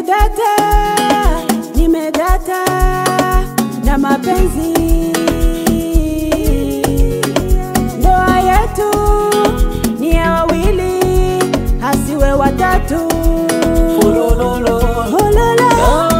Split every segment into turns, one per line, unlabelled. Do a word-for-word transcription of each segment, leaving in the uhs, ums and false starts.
Nimedata, nimedata na mapenzi. Ndoa yetu ni ya wawili, hasiwe watatu.
Olololo,
Ololo,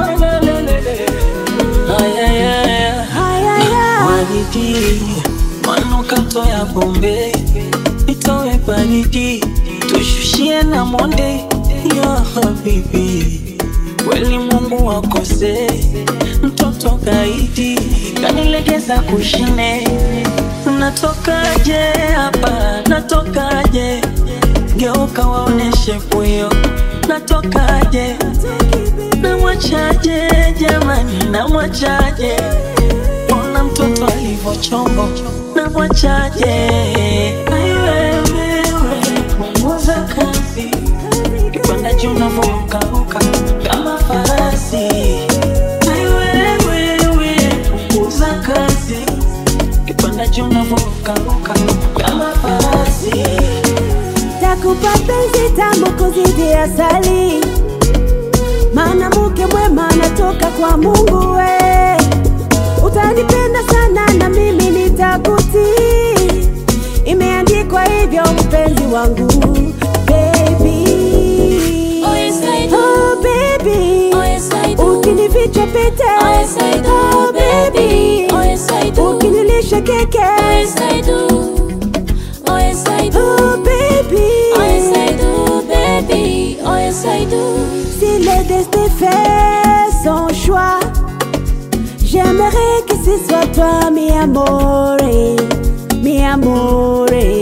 ayayaya,
ayaya.
baridi, manukato ya Bombay, itoe baridi, tushushie na monde. Ya habibi, kweli Mungu wakose, mtoto gaidi, kanilegeza kushine. Natokaje hapa, natokaje, geuka waoneshe puyo. Natokaje, na mwachaje jamani, na mwachaje, ona mtoto alivo chombo, na mwachaje. Aiwe wewe, punguza kasi, kipanda juu unavuka ruka kama farasi. Aiwe wewe, punguza kasi, kipanda juu unavuka ruka kama farasi.
Takupa penzi tamu kuzidi asali, maana mke mwema natoka kwa Mungu we. Utanipenda sana na mimi nitakutii, imeandikwa hivyo mpenzi wangu. Baby,
Oh yes I do.
oh baby,
Oh yes I do.
ukinificha pete.
Oh yes I do.
Oh baby,
Oh yes I do.
ukinilisha keke.
Oh yes I do. Oh yes I do.
Oh baby,
Oh yes I do, baby. Oh yes I do.
si le destin fait son choix, j'aimerais que ce soit toi, mi amore, mi amore.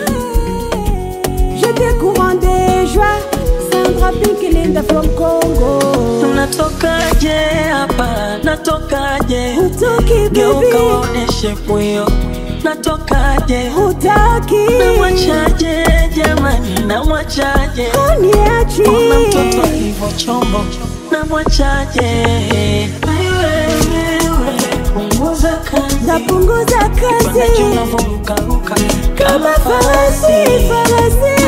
Je te courant de joie, Sandra Pink Linda from Congo.
Natokaje hapa, natokaje,
Hutoki
geuka
baby,
waoneshe puyo. Natokaje,
hutaki,
na mwachaje jamani, na mwachaje,
uniachi.
ona mtoto alivo chombo, na mwachaje. Aiwe wewe, punguza kasi,
Napunguza
kipanda juu
kazi
unavuka ruka
kama farasi, farasi.